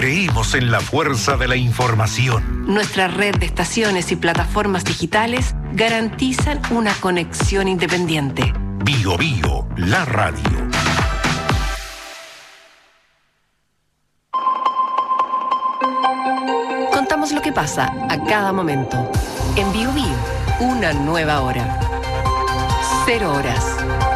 Creemos en la fuerza de la información. Nuestra red de estaciones y plataformas digitales garantizan una conexión independiente. Bio Bio, la radio. Contamos lo que pasa a cada momento. En Bio Bio, una nueva hora. 0 horas.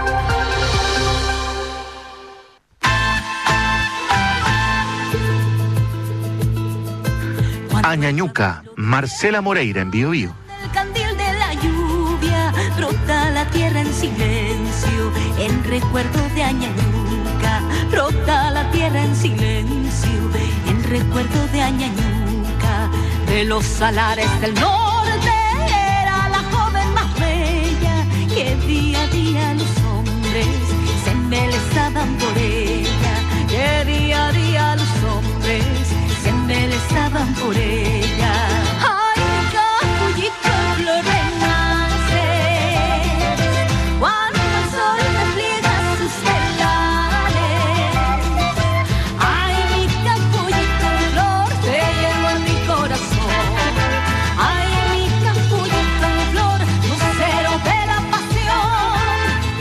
Añañuca, Marcela Moreira en Bio Bio. El candil de la lluvia brota la tierra en silencio, en recuerdo de Añañuca. Brota la tierra en silencio, en recuerdo de Añañuca. De los salares del norte era la joven más bella, que día a día los hombres se embelezaban por ella. Que día a día los hombres se embelezaban por ella. Ay, mi capullito en flor renace cuando el sol despliega sus telares. Ay, mi capullito en flor te llevo en mi corazón. Ay, mi capullito en flor, lucero de la pasión.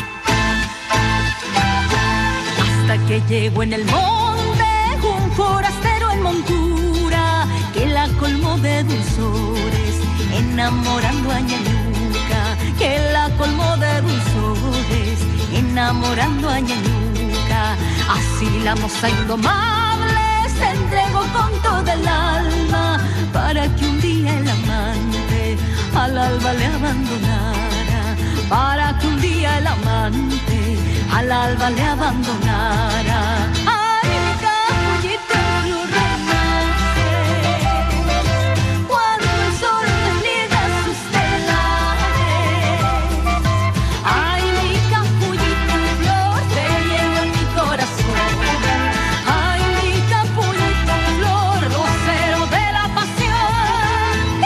Hasta que llegó en el monte un forastero en montura que la colmó de dulzores, enamorando a Añañuca. Que la colmó de dulzores, enamorando a Añañuca. Así la moza indomable se entregó con todo el alma para que un día el amante al alba le abandonara. Para que un día el amante al alba le abandonara. Ay, mi capullito en flor renace cuando el sol despliega sus telares. Ay, mi capullito en flor te llevo en mi corazón. Ay, mi capullito en flor, lucero de la pasión.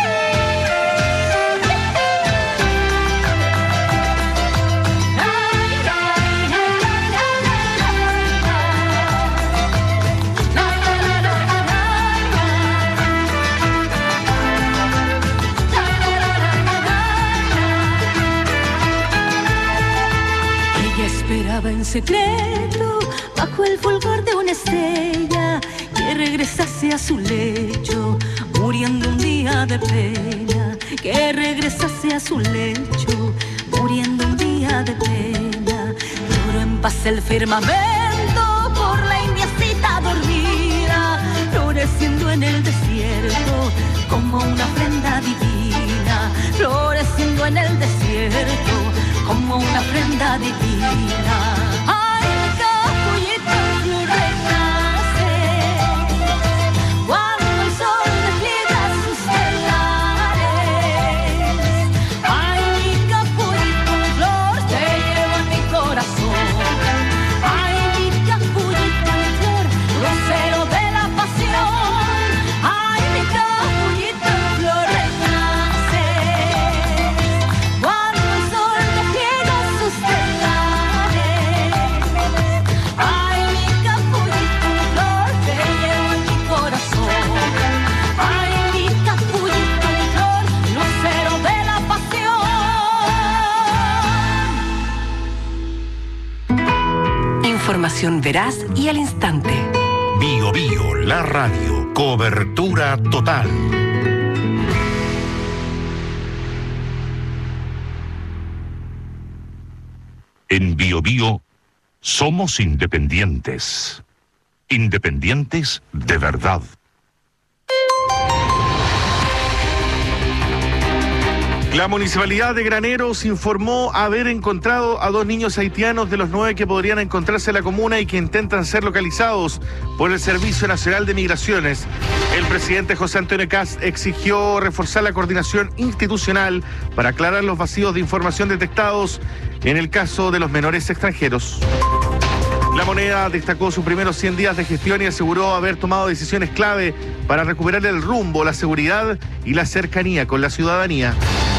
Ella esperaba en secreto, bajo el fulgor de una estrella, que regresase a su lecho, muriendo un día de pena. Que regresase a su lecho, muriendo un día de pena. Lloró en paz el firmamento por la indiecita dormida, floreciendo en el desierto como una ofrenda divina. Floreciendo en el desierto como una ofrenda divina. Ay, mi capullito en flor renace cuando el sol despliega sus telares. Ay, mi capullito en flor te llevo en mi corazón. Ay, mi capullito en flor, lucero de la pasión. Ay, mi capullito en flor renace cuando el sol despliega sus telares. Ay, mi capullito en flor te llevo en mi corazón. Ay, mi capullito en flor, lucero de la pasión. Información veraz y al instante. Bio Bio, la radio. Cobertura total. En Bio Bio somos independientes. Independientes de verdad. La Municipalidad de Graneros informó haber encontrado a 2 niños haitianos de los 9 que podrían encontrarse en la comuna y que intentan ser localizados por el Servicio Nacional de Migraciones. El presidente José Antonio Kast exigió reforzar la coordinación institucional para aclarar los vacíos de información detectados en el caso de los menores extranjeros. La Moneda destacó sus primeros 100 días de gestión y aseguró haber tomado decisiones clave para recuperar el rumbo, la seguridad y la cercanía con la ciudadanía.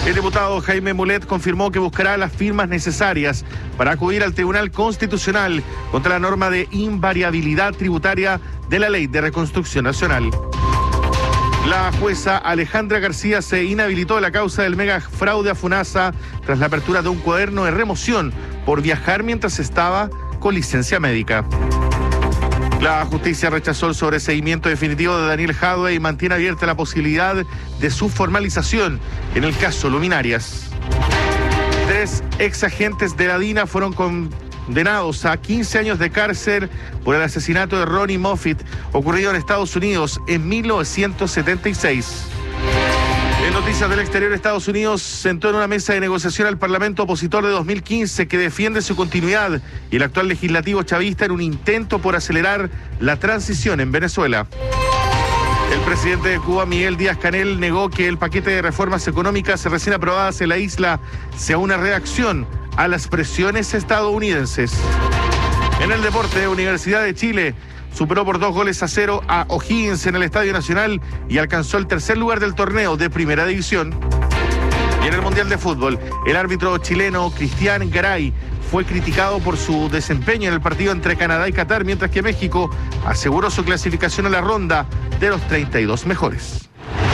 El diputado Jaime Mulet confirmó que buscará las firmas necesarias para acudir al Tribunal Constitucional contra la norma de invariabilidad tributaria de la Ley de Reconstrucción Nacional. La jueza Alejandra García se inhabilitó de la causa del mega fraude a FUNASA tras la apertura de un cuaderno de remoción por viajar mientras estaba con licencia médica. La justicia rechazó el sobreseimiento definitivo de Daniel Jadwe y mantiene abierta la posibilidad de su formalización en el caso Luminarias. 3 exagentes de la DINA fueron condenados a 15 años de cárcel por el asesinato de Ronnie Moffitt, ocurrido en Estados Unidos en 1976. En noticias del exterior, Estados Unidos sentó en una mesa de negociación al Parlamento opositor de 2015 que defiende su continuidad y el actual legislativo chavista en un intento por acelerar la transición en Venezuela. El presidente de Cuba, Miguel Díaz-Canel, negó que el paquete de reformas económicas recién aprobadas en la isla sea una reacción a las presiones estadounidenses. En el deporte, Universidad de Chile superó por 2-0 a O'Higgins en el Estadio Nacional y alcanzó el tercer lugar del torneo de Primera División. Y en el Mundial de Fútbol, el árbitro chileno Cristian Garay fue criticado por su desempeño en el partido entre Canadá y Qatar, mientras que México aseguró su clasificación a la ronda de los 32 mejores.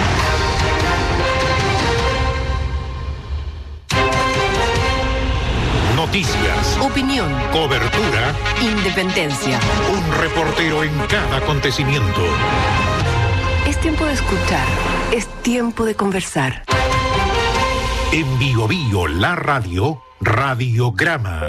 Noticias, Opinión, cobertura, independencia. un reportero en cada acontecimiento. Es tiempo de escuchar, es tiempo de conversar. En Bio Bio, la radio, Radiograma.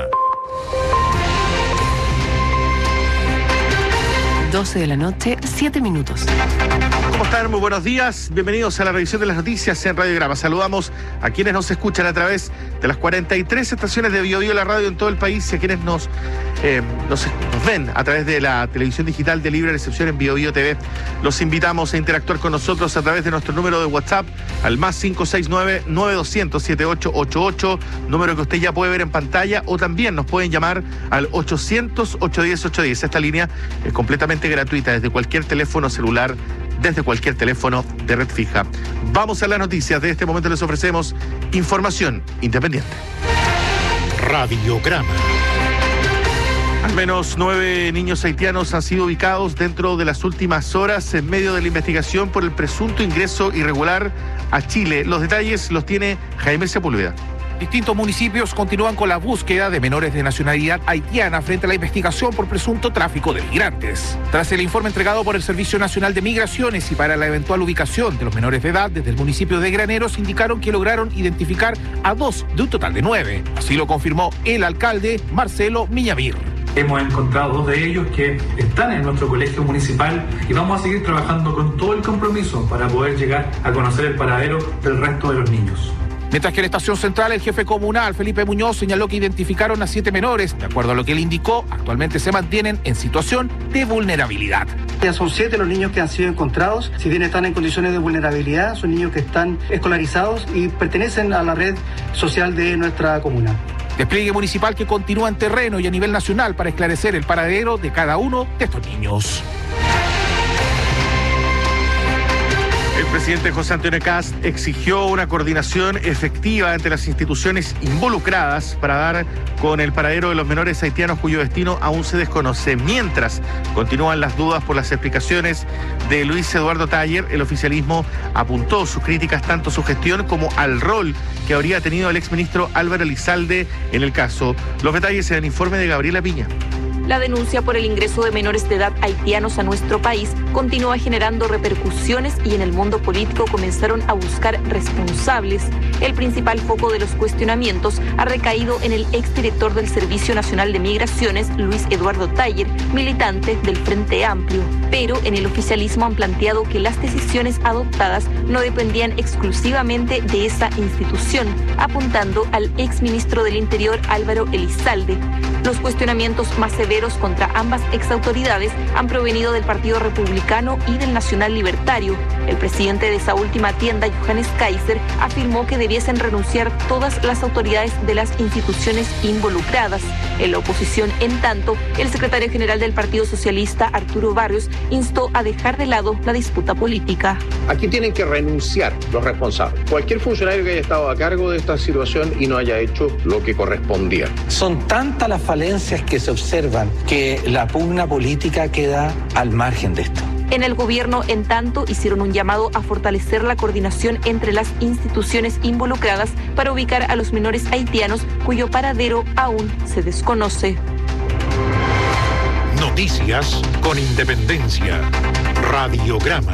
12 de la noche, 7 minutos. ¿Cómo están? Muy buenos días. Bienvenidos a la revisión de las noticias en Radiograma. Saludamos a quienes nos escuchan a través de las 43 estaciones de Bio Bio, la radio en todo el país, y a quienes nos ven a través de la televisión digital de libre recepción en Bio Bio TV. Los invitamos a interactuar con nosotros a través de nuestro número de WhatsApp al más 569-9200-7888, número que usted ya puede ver en pantalla, o también nos pueden llamar al 800-810-810. Esta línea es completamente gratuita desde cualquier teléfono celular, desde cualquier teléfono de red fija. Vamos a las noticias. De este momento les ofrecemos información independiente. Radiograma. Al menos 9 niños haitianos han sido ubicados dentro de las últimas horas en medio de la investigación por el presunto ingreso irregular a Chile. Los detalles los tiene Jaime Sepúlveda. Distintos municipios continúan con la búsqueda de menores de nacionalidad haitiana frente a la investigación por presunto tráfico de migrantes. Tras el informe entregado por el Servicio Nacional de Migraciones y para la eventual ubicación de los menores de edad desde el municipio de Graneros, indicaron que lograron identificar a 2 de un total de 9. Así lo confirmó el alcalde Marcelo Miñamir. Hemos encontrado 2 de ellos que están en nuestro colegio municipal y vamos a seguir trabajando con todo el compromiso para poder llegar a conocer el paradero del resto de los niños. Mientras que en la estación central, el jefe comunal, Felipe Muñoz, señaló que identificaron a 7 menores. De acuerdo a lo que él indicó, actualmente se mantienen en situación de vulnerabilidad. Ya son 7 los niños que han sido encontrados. Si bien están en condiciones de vulnerabilidad, son niños que están escolarizados y pertenecen a la red social de nuestra comuna. Despliegue municipal que continúa en terreno y a nivel nacional para esclarecer el paradero de cada uno de estos niños. El presidente José Antonio Kast exigió una coordinación efectiva entre las instituciones involucradas para dar con el paradero de los menores haitianos cuyo destino aún se desconoce. Mientras continúan las dudas por las explicaciones de Luis Eduardo Taller, el oficialismo apuntó sus críticas tanto a su gestión como al rol que habría tenido el exministro Álvaro Elizalde en el caso. Los detalles en el informe de Gabriela Piña. La denuncia por el ingreso de menores de edad haitianos a nuestro país continúa generando repercusiones y en el mundo político comenzaron a buscar responsables. El principal foco de los cuestionamientos ha recaído en el exdirector del Servicio Nacional de Migraciones, Luis Eduardo Taller, militante del Frente Amplio. Pero en el oficialismo han planteado que las decisiones adoptadas no dependían exclusivamente de esa institución, apuntando al exministro del Interior, Álvaro Elizalde. Los cuestionamientos más severos contra ambas exautoridades han provenido del Partido Republicano y del Nacional Libertario. El presidente de esa última tienda, Johannes Kaiser, afirmó que debiesen renunciar todas las autoridades de las instituciones involucradas. En la oposición, en tanto, el secretario general del Partido Socialista, Arturo Barrios, instó a dejar de lado la disputa política. Aquí tienen que renunciar los responsables. Cualquier funcionario que haya estado a cargo de esta situación y no haya hecho lo que correspondía. Son tantas las falencias que se observan que la pugna política queda al margen de esto. En el gobierno, en tanto, hicieron un llamado a fortalecer la coordinación entre las instituciones involucradas para ubicar a los menores haitianos cuyo paradero aún se desconoce. Noticias con independencia. Radiograma.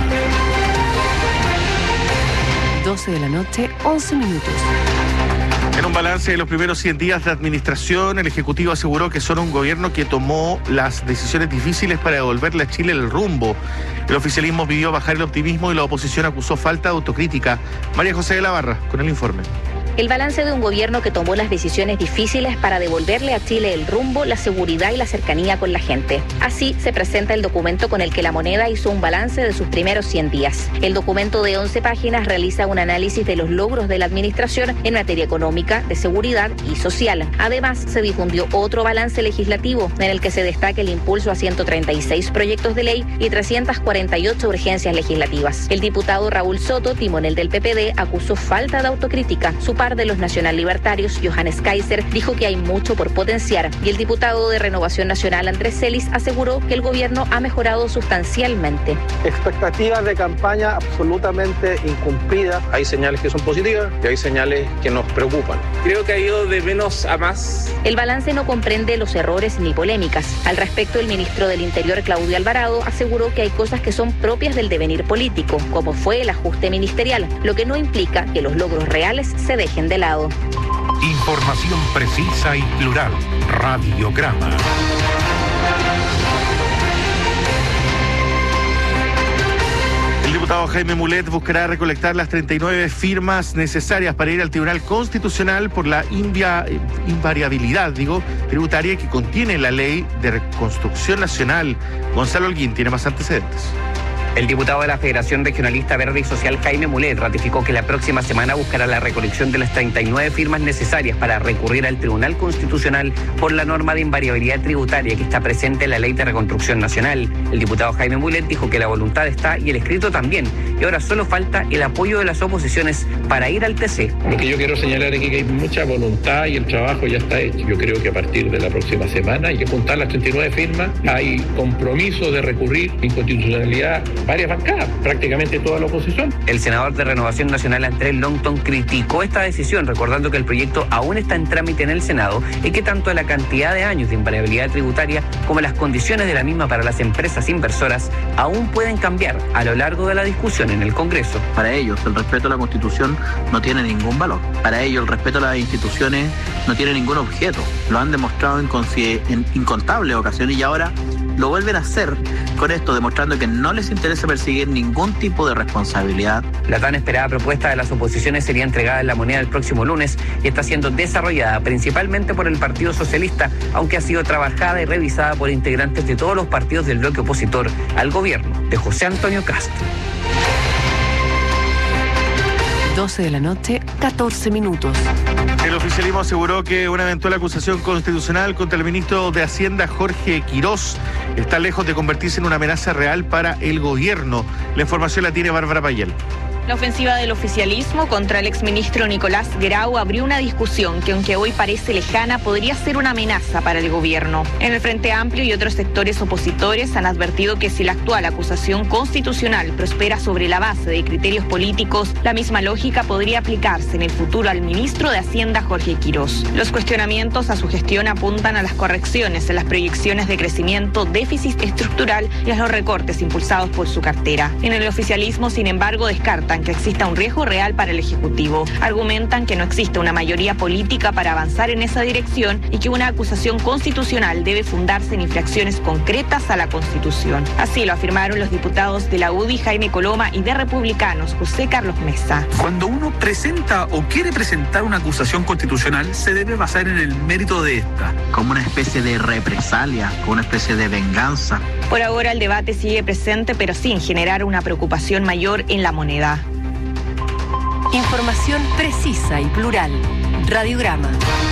12 de la noche, 11 minutos. En un balance de los primeros 100 días de administración, el Ejecutivo aseguró que son un gobierno que tomó las decisiones difíciles para devolverle a Chile el rumbo. El oficialismo pidió bajar el optimismo y la oposición acusó falta de autocrítica. María José de la Barra, con el informe. El balance de un gobierno que tomó las decisiones difíciles para devolverle a Chile el rumbo, la seguridad y la cercanía con la gente. Así se presenta el documento con el que La Moneda hizo un balance de sus primeros 100 días. El documento de 11 páginas realiza un análisis de los logros de la administración en materia económica, de seguridad y social. Además, se difundió otro balance legislativo en el que se destaca el impulso a 136 proyectos de ley y 348 urgencias legislativas. El diputado Raúl Soto, timonel del PPD, acusó falta de autocrítica. Su de los nacional libertarios, Johannes Kaiser, dijo que hay mucho por potenciar, y el diputado de Renovación Nacional, Andrés Celis, aseguró que el gobierno ha mejorado sustancialmente. Expectativas de campaña absolutamente incumplidas. Hay señales que son positivas y hay señales que nos preocupan. Creo que ha ido de menos a más. El balance no comprende los errores ni polémicas. Al respecto, el ministro del Interior, Claudio Alvarado, aseguró que hay cosas que son propias del devenir político, como fue el ajuste ministerial, lo que no implica que los logros reales se dejen de lado. Información precisa y plural. Radiograma. El diputado Jaime Mulet buscará recolectar las 39 firmas necesarias para ir al Tribunal Constitucional por la invariabilidad, tributaria que contiene la Ley de Reconstrucción Nacional. Gonzalo Holguín tiene más antecedentes. El diputado de la Federación Regionalista Verde y Social, Jaime Mulet, ratificó que la próxima semana buscará la recolección de las 39 firmas necesarias para recurrir al Tribunal Constitucional por la norma de invariabilidad tributaria que está presente en la Ley de Reconstrucción Nacional. El diputado Jaime Mulet dijo que la voluntad está y el escrito también, y ahora solo falta el apoyo de las oposiciones para ir al TC. Lo que yo quiero señalar es que hay mucha voluntad y el trabajo ya está hecho. Yo creo que a partir de la próxima semana hay que juntar las 39 firmas, hay compromiso de recurrir inconstitucionalidad varias bancadas, prácticamente toda la oposición. El senador de Renovación Nacional, Andrés Longton, criticó esta decisión, recordando que el proyecto aún está en trámite en el Senado y que tanto la cantidad de años de invariabilidad tributaria como las condiciones de la misma para las empresas inversoras aún pueden cambiar a lo largo de la discusión en el Congreso. Para ellos, el respeto a la Constitución no tiene ningún valor. Para ellos, el respeto a las instituciones no tiene ningún objeto. Lo han demostrado en incontables ocasiones y ahora lo vuelven a hacer con esto, demostrando que no les interesa perseguir ningún tipo de responsabilidad. La tan esperada propuesta de las oposiciones sería entregada en La Moneda el próximo lunes y está siendo desarrollada principalmente por el Partido Socialista, aunque ha sido trabajada y revisada por integrantes de todos los partidos del bloque opositor al gobierno de José Antonio Castro. 12 de la noche, 14 minutos. El oficialismo aseguró que una eventual acusación constitucional contra el ministro de Hacienda, Jorge Quirós, está lejos de convertirse en una amenaza real para el gobierno. La información la tiene Bárbara Payel. La ofensiva del oficialismo contra el exministro Nicolás Grau abrió una discusión que, aunque hoy parece lejana, podría ser una amenaza para el gobierno. En el Frente Amplio y otros sectores opositores han advertido que si la actual acusación constitucional prospera sobre la base de criterios políticos, la misma lógica podría aplicarse en el futuro al ministro de Hacienda, Jorge Quirós. Los cuestionamientos a su gestión apuntan a las correcciones en las proyecciones de crecimiento, déficit estructural y a los recortes impulsados por su cartera. En el oficialismo, sin embargo, descarta descartan que exista un riesgo real para el Ejecutivo. Argumentan que no existe una mayoría política para avanzar en esa dirección y que una acusación constitucional debe fundarse en infracciones concretas a la Constitución. Así lo afirmaron los diputados de la UDI, Jaime Coloma, y de Republicanos, José Carlos Mesa. Cuando uno presenta o quiere presentar una acusación constitucional, se debe basar en el mérito de esta. Como una especie de represalia, como una especie de venganza. Por ahora el debate sigue presente, pero sin generar una preocupación mayor en la moneda. Información precisa y plural. Radiograma.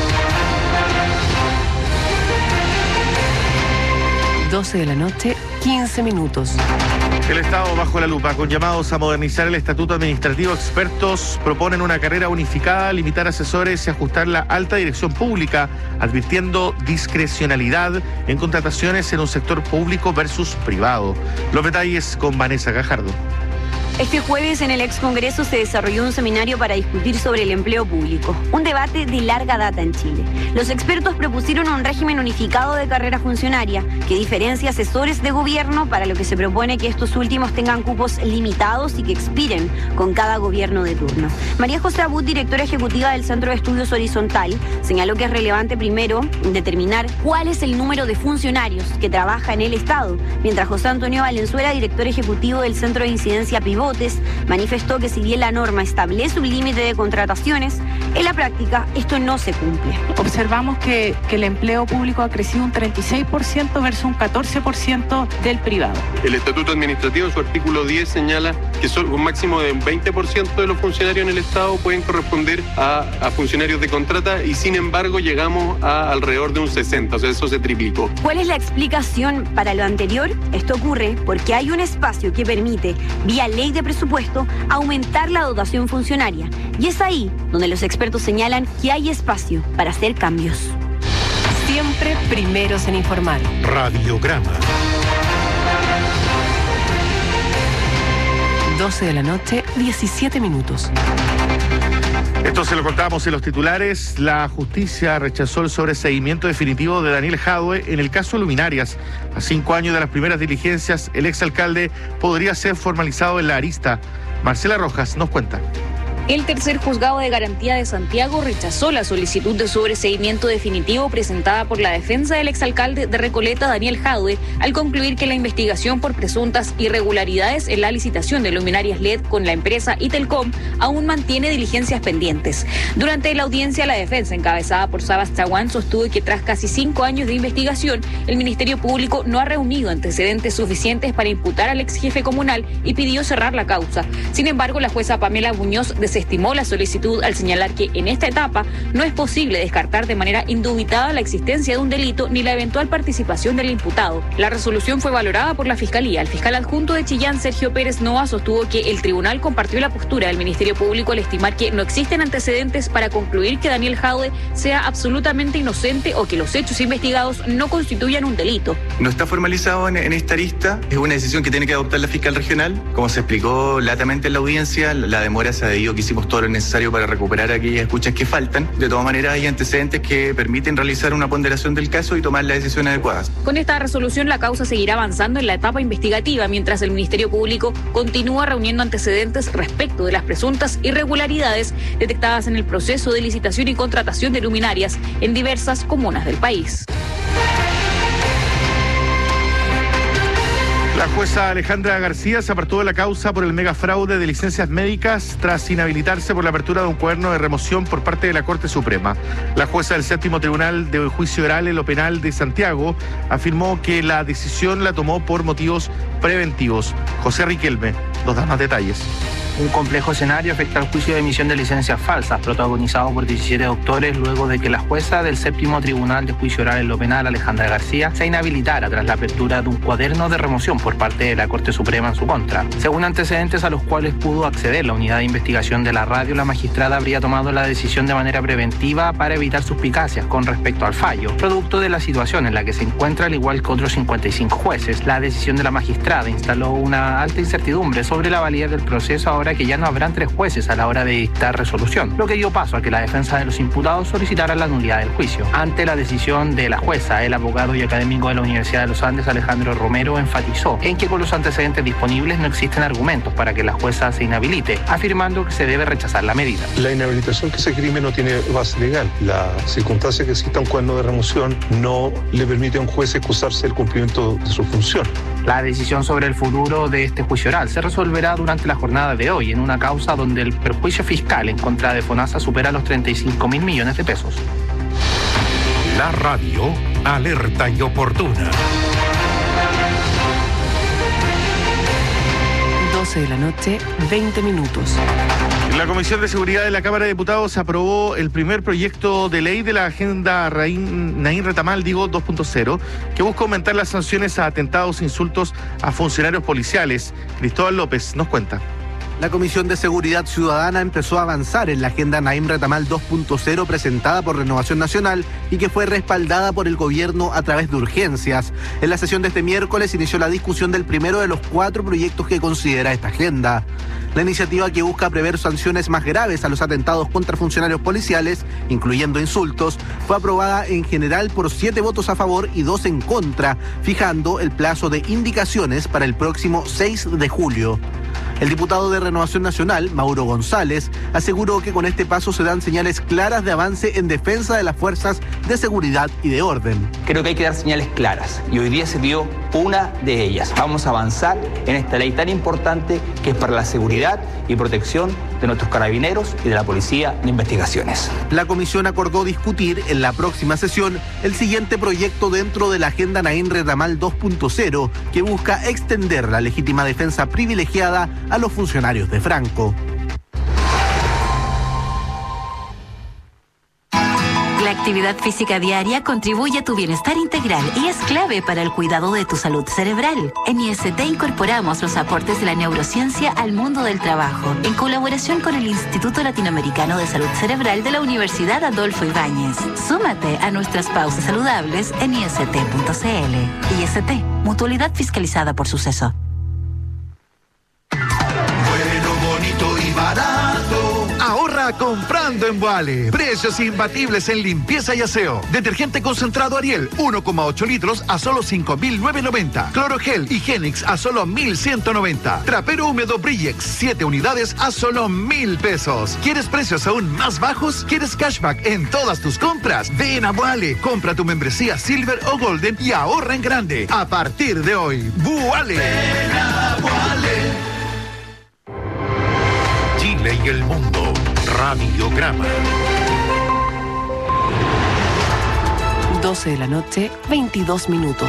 12 de la noche, 15 minutos. El Estado bajo la lupa, con llamados a modernizar el estatuto administrativo. Expertos proponen una carrera unificada, limitar asesores y ajustar la alta dirección pública, advirtiendo discrecionalidad en contrataciones en un sector público versus privado. Los detalles con Vanessa Gajardo. Este jueves en el Excongreso se desarrolló un seminario para discutir sobre el empleo público, un debate de larga data en Chile. Los expertos propusieron un régimen unificado de carrera funcionaria que diferencie asesores de gobierno, para lo que se propone que estos últimos tengan cupos limitados y que expiren con cada gobierno de turno. María José Abud, directora ejecutiva del Centro de Estudios Horizontal, señaló que es relevante primero determinar cuál es el número de funcionarios que trabaja en el Estado, mientras José Antonio Valenzuela, director ejecutivo del Centro de Incidencia Pivotes, manifestó que si bien la norma establece un límite de contrataciones, en la práctica esto no se cumple. Observamos que el empleo público ha crecido un 36% versus un 14% del privado. El Estatuto Administrativo, en su artículo 10, señala que un máximo de 20% de los funcionarios en el Estado pueden corresponder a funcionarios de contrata, y sin embargo llegamos a alrededor de un 60%, o sea, eso se triplicó. ¿Cuál es la explicación para lo anterior? Esto ocurre porque hay un espacio que permite, vía ley de presupuesto, aumentar la dotación funcionaria. Y es ahí donde los expertos señalan que hay espacio para hacer cambios. Siempre primeros en informar. Radiograma. 12 de la noche, 17 minutos. Esto se lo contábamos en los titulares. La justicia rechazó el sobreseimiento definitivo de Daniel Jadue en el caso Luminarias. A 5 años de las primeras diligencias, el exalcalde podría ser formalizado en la arista. Marcela Rojas nos cuenta. El tercer juzgado de garantía de Santiago rechazó la solicitud de sobreseimiento definitivo presentada por la defensa del exalcalde de Recoleta, Daniel Jadue, al concluir que la investigación por presuntas irregularidades en la licitación de luminarias LED con la empresa Itelcom aún mantiene diligencias pendientes. Durante la audiencia, la defensa, encabezada por Sabas Chaguán, sostuvo que tras casi 5 años de investigación, el Ministerio Público no ha reunido antecedentes suficientes para imputar al ex jefe comunal y pidió cerrar la causa. Sin embargo, la jueza Pamela Muñoz desestimó la solicitud al señalar que en esta etapa no es posible descartar de manera indubitada la existencia de un delito ni la eventual participación del imputado. La resolución fue valorada por la Fiscalía. El fiscal adjunto de Chillán, Sergio Pérez Noa, sostuvo que el tribunal compartió la postura del Ministerio Público al estimar que no existen antecedentes para concluir que Daniel Jadue sea absolutamente inocente o que los hechos investigados no constituyan un delito. No está formalizado en esta arista, es una decisión que tiene que adoptar la fiscal regional. Como se explicó latamente en la audiencia, la demora se ha debido que hicimos todo lo necesario para recuperar aquellas escuchas que faltan. De todas maneras, hay antecedentes que permiten realizar una ponderación del caso y tomar las decisiones adecuadas. Con esta resolución, la causa seguirá avanzando en la etapa investigativa, mientras el Ministerio Público continúa reuniendo antecedentes respecto de las presuntas irregularidades detectadas en el proceso de licitación y contratación de luminarias en diversas comunas del país. La jueza Alejandra García se apartó de la causa por el megafraude de licencias médicas tras inhabilitarse por la apertura de un cuaderno de remoción por parte de la Corte Suprema. La jueza del Séptimo Tribunal de Juicio Oral en lo Penal de Santiago afirmó que la decisión la tomó por motivos preventivos. José Riquelme nos da más detalles. Un complejo escenario afecta al juicio de emisión de licencias falsas, protagonizado por 17 doctores, luego de que la jueza del Séptimo Tribunal de Juicio Oral en lo Penal, Alejandra García, se inhabilitara tras la apertura de un cuaderno de remoción por parte de la Corte Suprema en su contra. Según antecedentes a los cuales pudo acceder la unidad de investigación de la radio, la magistrada habría tomado la decisión de manera preventiva para evitar suspicacias con respecto al fallo, producto de la situación en la que se encuentra, al igual que otros 55 jueces. La decisión de la magistrada instaló una alta incertidumbre sobre la validez del proceso, ahora ahora que ya no habrán 3 jueces a la hora de dictar resolución, lo que dio paso a que la defensa de los imputados solicitara la nulidad del juicio. Ante la decisión de la jueza, el abogado y académico de la Universidad de los Andes, Alejandro Romero, enfatizó en que con los antecedentes disponibles no existen argumentos para que la jueza se inhabilite, afirmando que se debe rechazar la medida. La inhabilitación que se crime no tiene base legal. La circunstancia que exista un cuerno de remoción no le permite a un juez excusarse del cumplimiento de su función. La decisión sobre el futuro de este juicio oral se resolverá durante la jornada de hoy en una causa donde el perjuicio fiscal en contra de FONASA supera los 35.000 millones de pesos. La radio, alerta y oportuna. 12 de la noche, 20 minutos. La Comisión de Seguridad de la Cámara de Diputados aprobó el primer proyecto de ley de la Agenda Naim Retamal 2.0, que busca aumentar las sanciones a atentados e insultos a funcionarios policiales. Cristóbal López nos cuenta. La Comisión de Seguridad Ciudadana empezó a avanzar en la Agenda Naim Retamal 2.0 presentada por Renovación Nacional y que fue respaldada por el gobierno a través de urgencias. En la sesión de este miércoles inició la discusión del primero de los 4 proyectos que considera esta agenda. La iniciativa, que busca prever sanciones más graves a los atentados contra funcionarios policiales, incluyendo insultos, fue aprobada en general por 7 votos a favor y 2 en contra, fijando el plazo de indicaciones para el próximo 6 de julio. El diputado de Renovación Nacional, Mauro González, aseguró que con este paso se dan señales claras de avance en defensa de las fuerzas de seguridad y de orden. Creo que hay que dar señales claras y hoy día se dio una de ellas. Vamos a avanzar en esta ley tan importante que es para la seguridad y protección de nuestros carabineros y de la Policía de Investigaciones. La comisión acordó discutir en la próxima sesión el siguiente proyecto dentro de la Agenda Naim Retamal 2.0, que busca extender la legítima defensa privilegiada a los funcionarios de Franco. La actividad física diaria contribuye a tu bienestar integral y es clave para el cuidado de tu salud cerebral. En IST incorporamos los aportes de la neurociencia al mundo del trabajo, en colaboración con el Instituto Latinoamericano de Salud Cerebral de la Universidad Adolfo Ibáñez. Súmate a nuestras pausas saludables en ist.cl. IST, mutualidad fiscalizada por Suceso. Comprando en Boale. Precios imbatibles en limpieza y aseo. Detergente concentrado Ariel, 1,8 litros a solo 5.990. Clorogel Higienix a solo 1.190. Trapero húmedo Brillex, 7 unidades a solo 1.000 pesos. ¿Quieres precios aún más bajos? ¿Quieres cashback en todas tus compras? Ven a Boale. Compra tu membresía Silver o Golden y ahorra en grande. A partir de hoy, Boale. Ven a Boale. Chile y el mundo. Radiograma. 12 de la noche, 22 minutos.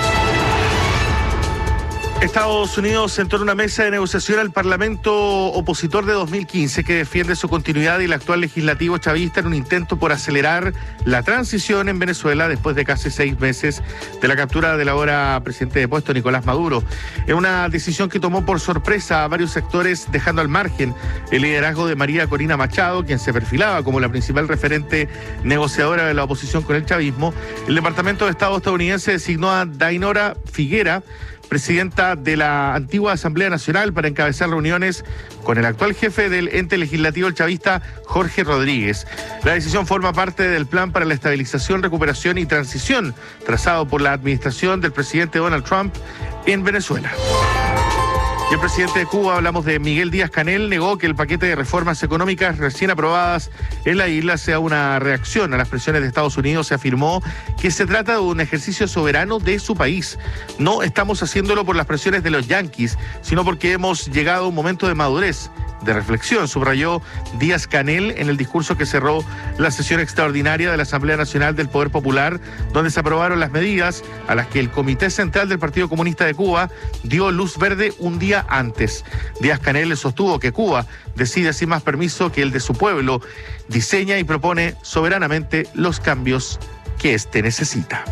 Estados Unidos sentó en una mesa de negociación al Parlamento opositor de 2015 que defiende su continuidad y el actual legislativo chavista en un intento por acelerar la transición en Venezuela después de casi 6 meses de la captura del ahora presidente de puesto Nicolás Maduro. Es una decisión que tomó por sorpresa a varios sectores, dejando al margen el liderazgo de María Corina Machado, quien se perfilaba como la principal referente negociadora de la oposición con el chavismo. El Departamento de Estado estadounidense designó a Dainora Figuera, presidenta de la antigua Asamblea Nacional, para encabezar reuniones con el actual jefe del ente legislativo el chavista, Jorge Rodríguez. La decisión forma parte del plan para la estabilización, recuperación y transición trazado por la administración del presidente Donald Trump en Venezuela. Y el presidente de Cuba, hablamos de Miguel Díaz-Canel, negó que el paquete de reformas económicas recién aprobadas en la isla sea una reacción a las presiones de Estados Unidos. Se afirmó que se trata de un ejercicio soberano de su país. No estamos haciéndolo por las presiones de los yanquis, sino porque hemos llegado a un momento de madurez, de reflexión, subrayó Díaz-Canel en el discurso que cerró la sesión extraordinaria de la Asamblea Nacional del Poder Popular, donde se aprobaron las medidas a las que el Comité Central del Partido Comunista de Cuba dio luz verde un día antes. Díaz-Canel sostuvo que Cuba decide sin más permiso que el de su pueblo, diseña y propone soberanamente los cambios que éste necesita.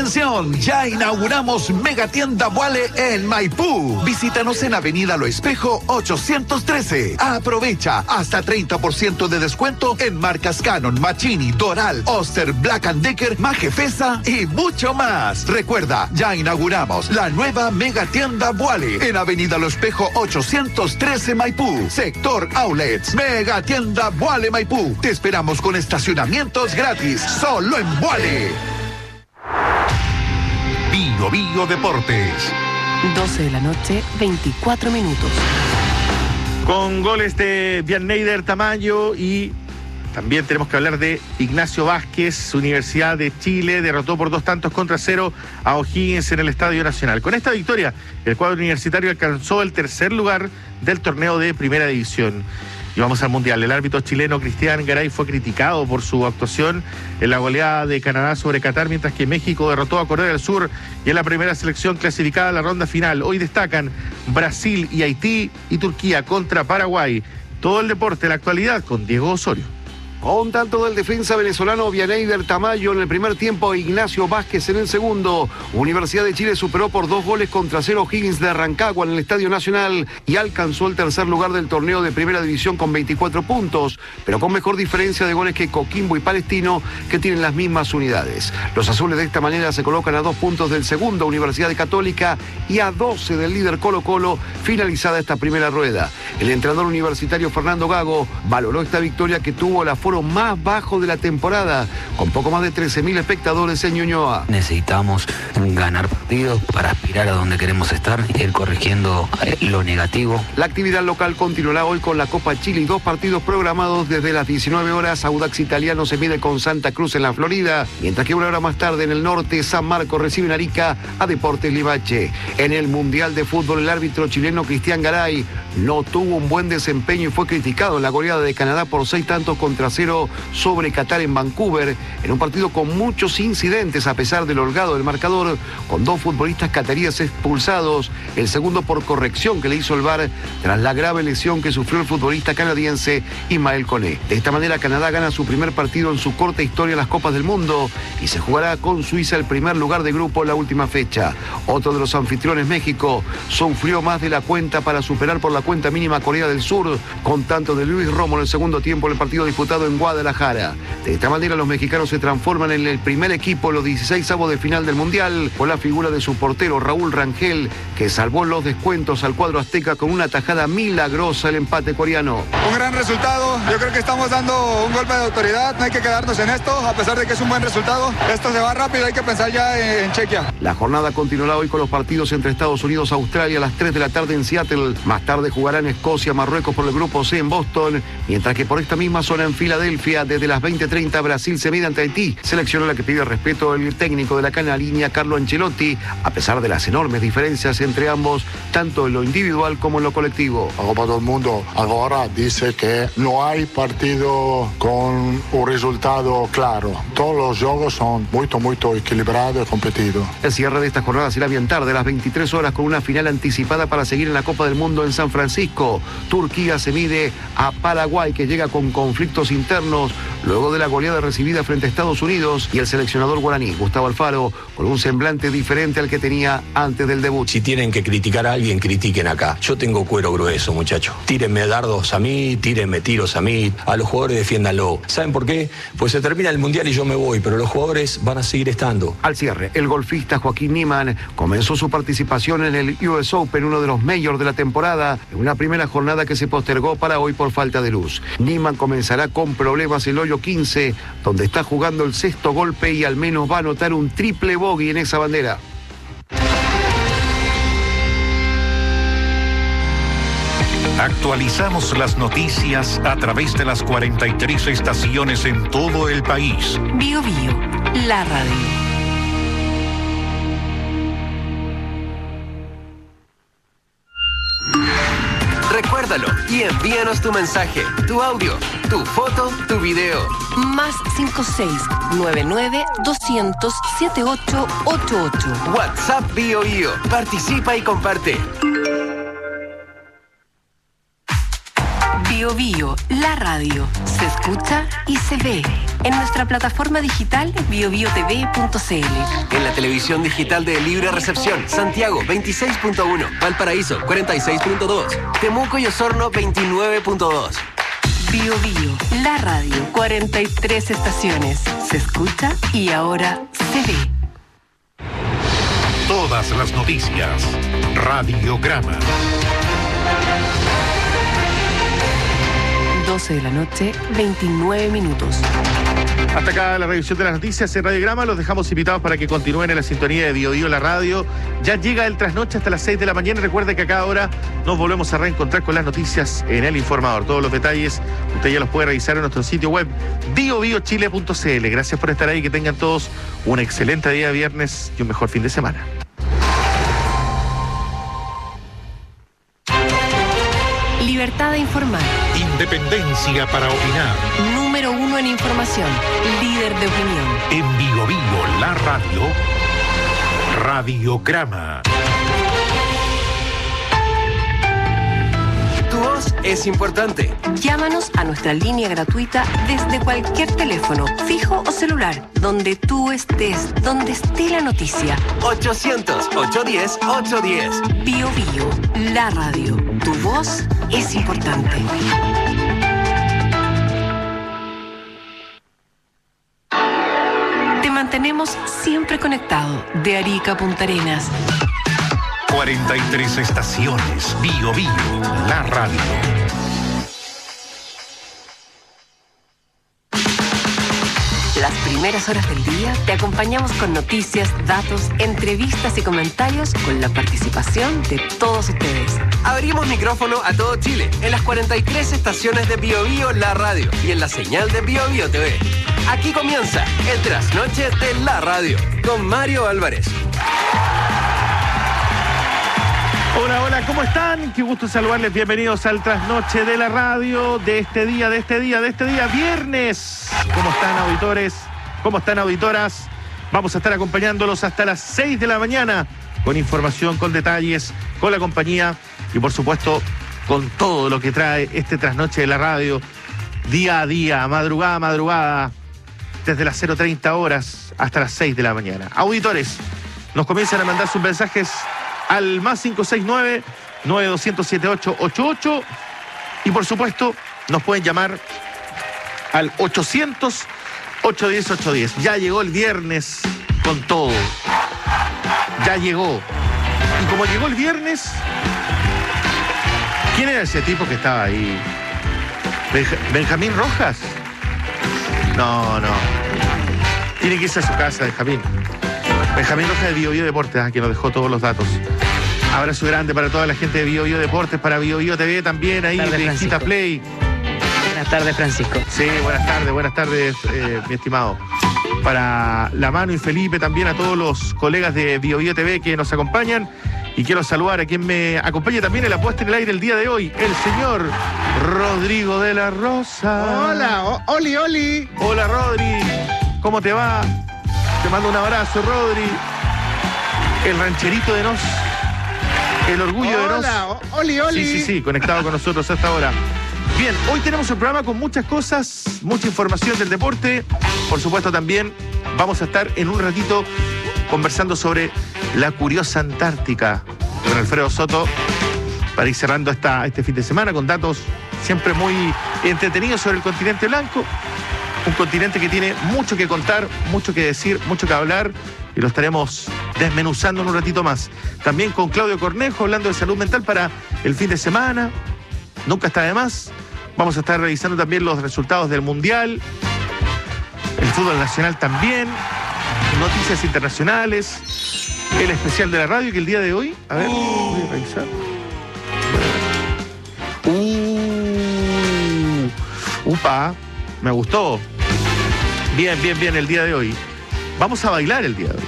¡Atención! Ya inauguramos Megatienda Vuale en Maipú. Visítanos en Avenida Lo Espejo 813. Aprovecha hasta 30% de descuento en marcas Canon, Machini, Doral, Oster, Black & Decker, Majefesa y mucho más. Recuerda, ya inauguramos la nueva Megatienda Vuale en Avenida Lo Espejo 813 Maipú. Sector Outlets. Megatienda Vuale Maipú. Te esperamos con estacionamientos gratis. Solo en Vuale. Bio Bio Deportes. 12 de la noche, 24 minutos. Con goles de Vianney Tamayo y también tenemos que hablar de Ignacio Vázquez. Universidad de Chile derrotó por 2-0 a O'Higgins en el Estadio Nacional. Con esta victoria, el cuadro universitario alcanzó el tercer lugar del torneo de Primera División. Y vamos al Mundial. El árbitro chileno Cristian Garay fue criticado por su actuación en la goleada de Canadá sobre Qatar, mientras que México derrotó a Corea del Sur y es la primera selección clasificada a la ronda final. Hoy destacan Brasil y Haití y Turquía contra Paraguay. Todo el deporte, la actualidad con Diego Osorio. Con tanto del defensa venezolano Vianney Tamayo en el primer tiempo, Ignacio Vázquez en el segundo. Universidad de Chile superó por 2-0 O'Higgins de Rancagua en el Estadio Nacional y alcanzó el tercer lugar del torneo de Primera División con 24 puntos, pero con mejor diferencia de goles que Coquimbo y Palestino, que tienen las mismas unidades. Los azules de esta manera se colocan a 2 puntos del segundo, Universidad Católica, y a 12 del líder Colo-Colo, finalizada esta primera rueda. El entrenador universitario Fernando Gago valoró esta victoria, que tuvo el aforo más bajo de la temporada, con poco más de 13.000 espectadores en Ñuñoa. Necesitamos ganar partidos para aspirar a donde queremos estar y ir corrigiendo lo negativo. La actividad local continuará hoy con la Copa Chile y 2 partidos programados desde las 19 horas. Audax Italiano se mide con Santa Cruz en la Florida, mientras que una hora más tarde en el norte, San Marcos recibe en Arica a Deportes Limache. En el Mundial de Fútbol, el árbitro chileno Cristian Garay no tuvo un buen desempeño y fue criticado en la goleada de Canadá por 6-0 sobre Qatar en Vancouver, en un partido con muchos incidentes a pesar del holgado del marcador, con 2 futbolistas cataríes expulsados, el segundo por corrección que le hizo el VAR tras la grave lesión que sufrió el futbolista canadiense Ismael Koné. De esta manera, Canadá gana su primer partido en su corta historia en las Copas del Mundo y se jugará con Suiza el primer lugar de grupo en la última fecha. Otro de los anfitriones, México, sufrió más de la cuenta para superar por la cuenta mínima a Corea del Sur, con tanto de Luis Romo en el segundo tiempo en el partido disputado en Guadalajara. De esta manera, los mexicanos se transforman en el primer equipo en los 16avos de final del Mundial, con la figura de su portero Raúl Rangel, que salvó los descuentos al cuadro azteca con una tajada milagrosa el empate coreano. Un gran resultado, yo creo que estamos dando un golpe de autoridad, no hay que quedarnos en esto, a pesar de que es un buen resultado. Esto se va rápido, hay que pensar ya en Chequia. La jornada continuará hoy con los partidos entre Estados Unidos y Australia a las 3 de la tarde en Seattle. Más tarde jugarán Escocia, Marruecos por el grupo C en Boston, mientras que por esta misma zona en Filadelfia, desde las 20:30, Brasil se mide ante Haití, selección a la que pide respeto el técnico de la canalínea, Carlo Ancelotti, a pesar de las enormes diferencias entre ambos, tanto en lo individual como en lo colectivo. A Copa del Mundo ahora dice que no hay partido con un resultado claro. Todos los juegos son muy equilibrados y competidos. El cierre de esta jornada será bien tarde, a las 23 horas, con una final anticipada para seguir en la Copa del Mundo en San Francisco. Turquía se mide a Paraguay, que llega con conflictos internos luego de la goleada recibida frente a Estados Unidos, y el seleccionador guaraní, Gustavo Alfaro, con un semblante diferente al que tenía antes del debut. Si tienen que criticar a alguien, critiquen acá. Yo tengo cuero grueso, muchachos. Tírenme dardos a mí, tírenme tiros a mí, a los jugadores defiéndanlo. ¿Saben por qué? Pues se termina el Mundial y yo me voy, pero los jugadores van a seguir estando. Al cierre, el golfista Joaquín Niemann comenzó su participación en el US Open, uno de los majors de la temporada, en una primera jornada que se postergó para hoy por falta de luz. Niemann comenzará con problemas el hoyo 15, donde está jugando el sexto golpe y al menos va a anotar un triple bogey en esa bandera. Actualizamos las noticias a través de las 43 estaciones en todo el país. Bio Bio, la radio. Recuérdalo y envíanos tu mensaje, tu audio, tu foto, tu video. Más 56-99-200-7888. WhatsApp Bio Bio. Participa y comparte. Bio Bio, la radio. Se escucha y se ve. En nuestra plataforma digital biobiotv.cl. En la televisión digital de Libre Recepción, Santiago 26.1, Valparaíso 46.2, Temuco y Osorno 29.2. Bio Bio, la radio. 43 estaciones. Se escucha y ahora se ve. Todas las noticias. Radiograma. 12 de la noche, 29 minutos. Hasta acá la revisión de las noticias en Radiograma. Los dejamos invitados para que continúen en la sintonía de Bio Bio, la radio. Ya llega el trasnoche hasta las 6 de la mañana. Recuerde que a cada hora nos volvemos a reencontrar con las noticias en El Informador. Todos los detalles usted ya los puede revisar en nuestro sitio web biobiochile.cl. Gracias por estar ahí. Que tengan todos un excelente día de viernes y un mejor fin de semana. Libertad de informar. Independencia para opinar. Número 1 en información. Líder de opinión. En Bio Bio, la radio. Radiograma. Tu voz es importante. Llámanos a nuestra línea gratuita desde cualquier teléfono, fijo o celular, donde tú estés, donde esté la noticia. 800-810-810. Bio Bio, la radio. Tu voz es importante. Te mantenemos siempre conectado de Arica a Punta Arenas. 43 estaciones. Bio Bio, la radio. Las primeras horas del día te acompañamos con noticias, datos, entrevistas y comentarios con la participación de todos ustedes. Abrimos micrófono a todo Chile en las 43 estaciones de Bio Bio, la radio y en la señal de Bio Bio TV. Aquí comienza el trasnoche de la radio con Mario Álvarez. Hola, hola, ¿cómo están? Qué gusto saludarles. Bienvenidos al trasnoche de la radio de este día, viernes. ¿Cómo están, auditores? ¿Cómo están, auditoras? Vamos a estar acompañándolos hasta las 6 de la mañana con información, con detalles, con la compañía y, por supuesto, con todo lo que trae este trasnoche de la radio día a día, madrugada a madrugada, desde las 0:30 horas hasta las 6 de la mañana. Auditores, nos comienzan a mandar sus mensajes al más 569-9200-7888 y por supuesto nos pueden llamar al 800-810-810. Ya llegó el viernes con todo. Ya llegó. Y como llegó el viernes, ¿quién era ese tipo que estaba ahí? ¿Benjamín Rojas? No. Tiene que irse a su casa, Benjamín. Benjamín Rojas de Bio Bio Deportes, que nos dejó todos los datos. Abrazo grande para toda la gente de Bio Bio Deportes, para Bio Bio TV también, ahí de Gita Play. Buenas tardes, Francisco. Sí, buenas tardes, mi estimado. Para La Mano y Felipe, también a todos los colegas de Bio Bio TV que nos acompañan. Y quiero saludar a quien me acompaña también en la puesta en el aire el día de hoy, el señor Rodrigo de la Rosa. Hola, Oli. Hola, Rodri. ¿Cómo te va? Te mando un abrazo, Rodri. El rancherito de Nos. El orgullo de Nos. Hola, Oli. Sí, conectado con nosotros hasta ahora. Bien, hoy tenemos un programa con muchas cosas, mucha información del deporte. Por supuesto, también vamos a estar en un ratito conversando sobre la curiosa Antártica con Alfredo Soto para ir cerrando este fin de semana con datos siempre muy entretenidos sobre el continente blanco. Un continente que tiene mucho que contar, mucho que decir, mucho que hablar y lo estaremos desmenuzando en un ratito más. También con Claudio Cornejo hablando de salud mental para el fin de semana. Nunca está de más. Vamos a estar revisando también los resultados del Mundial, el fútbol nacional también, noticias internacionales, el especial de la radio que el día de hoy, a ver, voy a revisar. Upa, me gustó. Bien, el día de hoy. Vamos a bailar el día de hoy.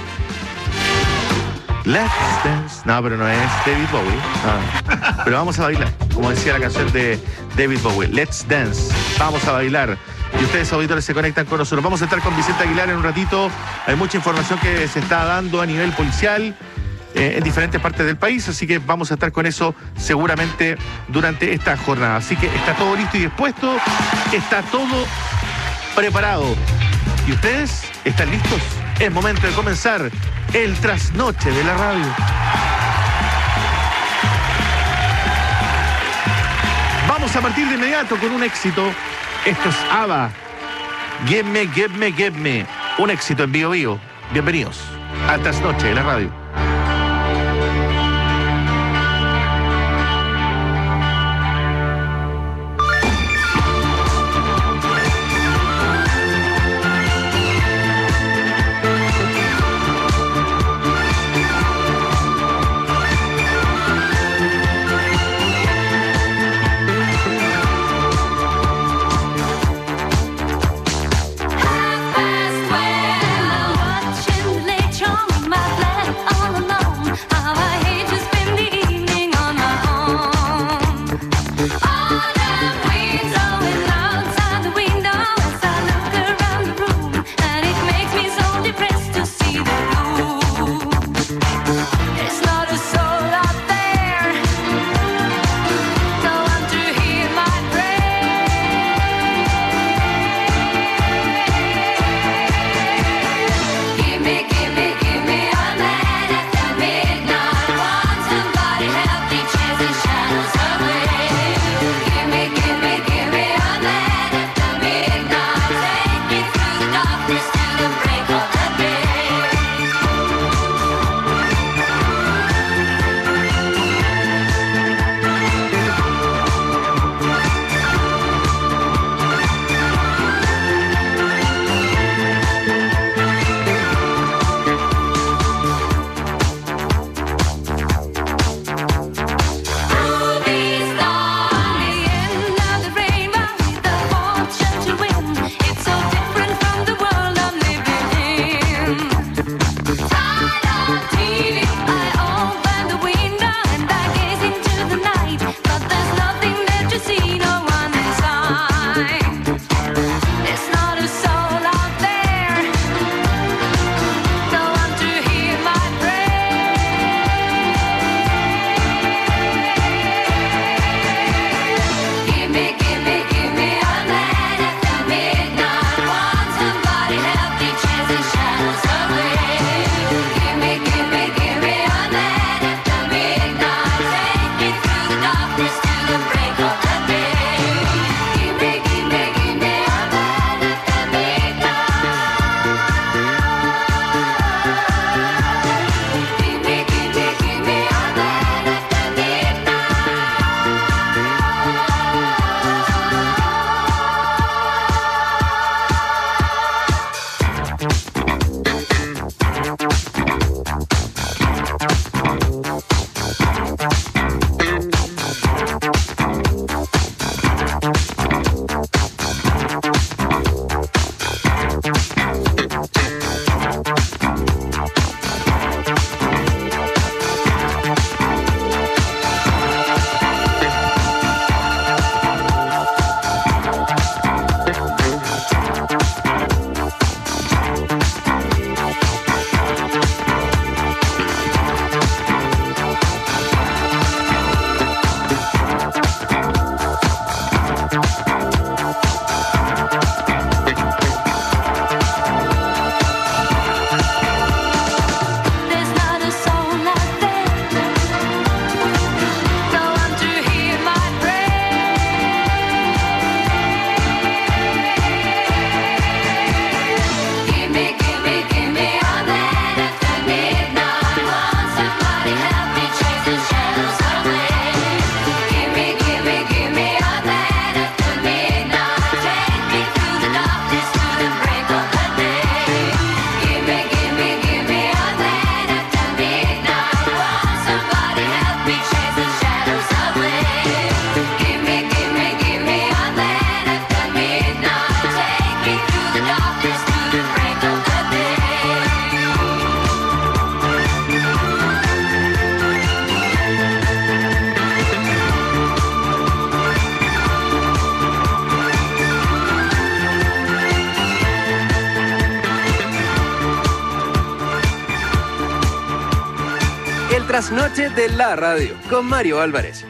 Let's Dance. No, pero no es David Bowie. No. Pero vamos a bailar, como decía la canción de David Bowie. Let's Dance. Vamos a bailar. Y ustedes, auditores, se conectan con nosotros. Vamos a estar con Vicente Aguilar en un ratito. Hay mucha información que se está dando a nivel policial. en diferentes partes del país, así que vamos a estar con eso seguramente durante esta jornada. Así que está todo listo y dispuesto, está todo preparado. ¿Y ustedes están listos? Es momento de comenzar el trasnoche de la radio. Vamos a partir de inmediato con un éxito. Esto es ABBA. Give me, give me, give me. Un éxito en Bio Bio. Bienvenidos a Trasnoche de la radio. My flag trasnoche de la radio con Mario Álvarez.